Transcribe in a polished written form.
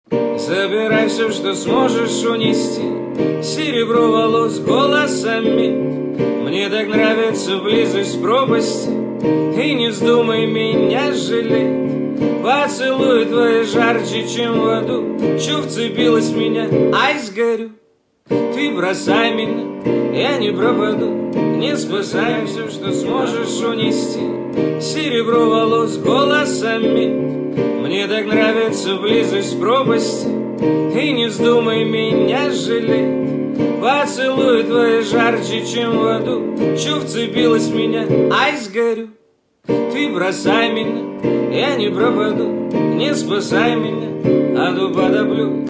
Забирай все, что сможешь унести, серебро волос голосами. Мне так нравится близость пропасти, и не вздумай меня жалеть. Поцелуй твои жарче, чем в аду. Чё вцепилась в меня, ай, сгорю. Ты бросай меня, я не пропаду. Не спасай все, что сможешь унести, серебро волос голосами. Мне так нравится близость пропасти, и не вздумай меня жалеть. Поцелуй твои жарче, чем в аду. Чё вцепилась в меня, ай, сгорю. Ты бросай меня, я не пропаду. Не спасай меня, аду подоблю.